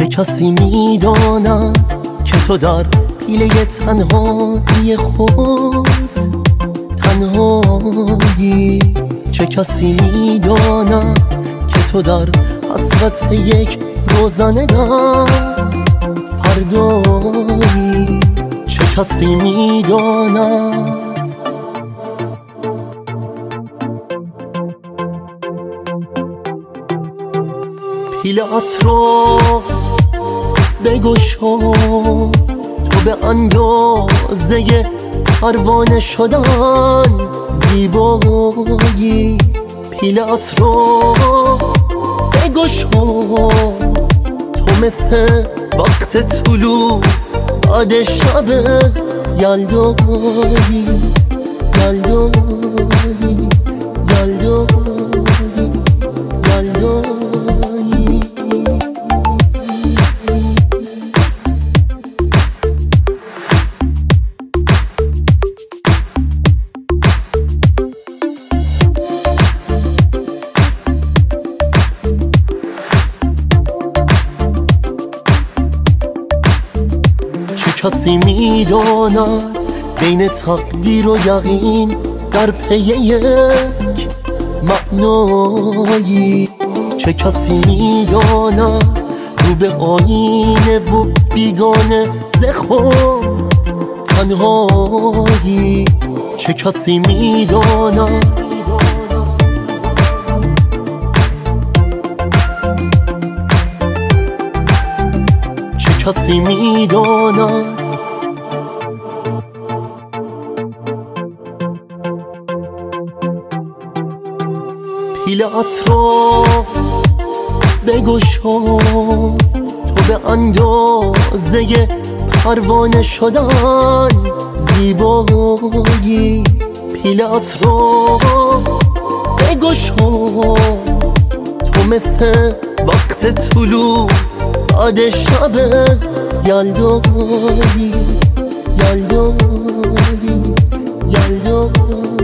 کسی میداند که تو در پیله تنهایی خود تنهایی؟ چه کسی میداند که تو در حسرت یک روزنه در فردایی؟ چه کسی میداند؟ پیله‌ات رو بگشا، تو به اندازه پروانه شدن زیبایی. پیله‌ات رو بگشا، تو مثل وقت طلوع بعد شب یلدایی یلدایی یلدایی یلدایی. کسی میداند بین تقدیر و یقین در پی یک معنایی؟ چه کسی میداند رو به آینه و بیگانه ز خود تنهایی؟ چه کسی میداند؟ کسی میداند؟ پیله‌ات رو بگشا، تو به اندازه پروانه شدن زیبایی. پیله‌ات رو بگشا، تو مثل وقت طلوع بعد شب یلدایی یلدایی یلدایی.